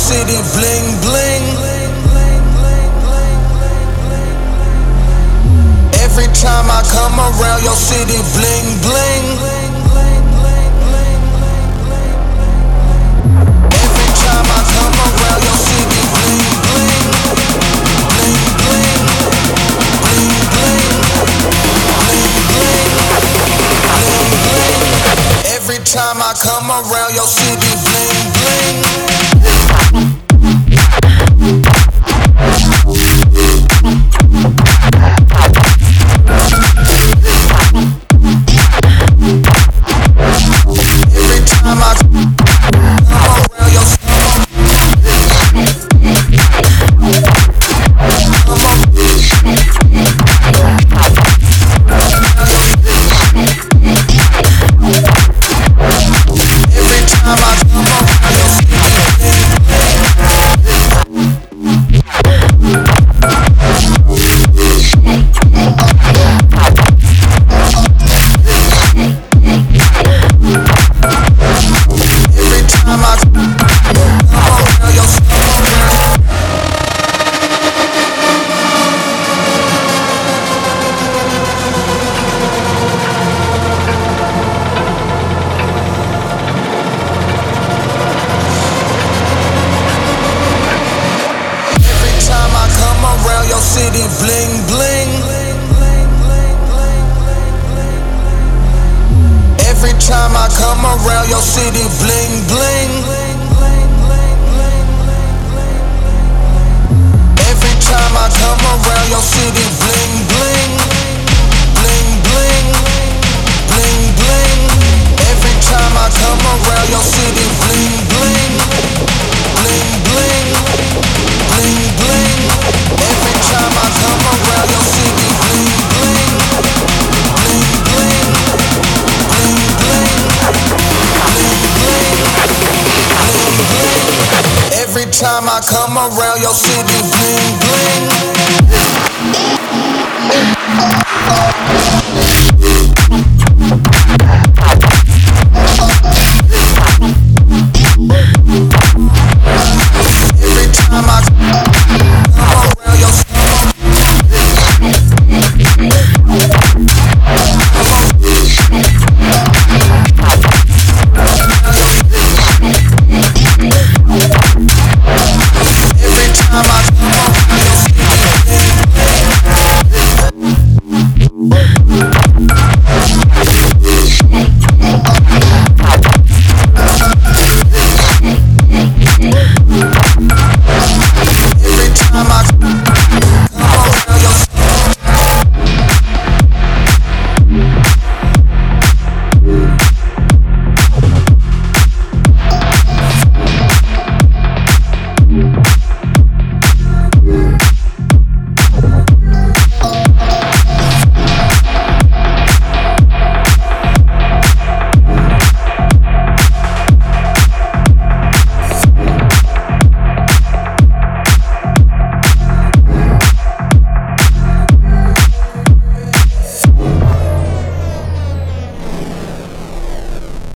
city bling bling. Every time I come around your city bling bling. Every time I come around your city bling bling. Bling bling. Bling bling. Bling bling. Bling bling. Every time I come around your city bling bling. City bling bling. Every time I come around your city bling bling. Every time I come around your city bling bling. Bling bling. Bling bling. Every time I come around your city bling bling. Bling bling. Bling bling. Every time I come around your city bling bling. Bling bling. Bling bling. Bling bling. Bling bling. Every time I come around your city bling bling.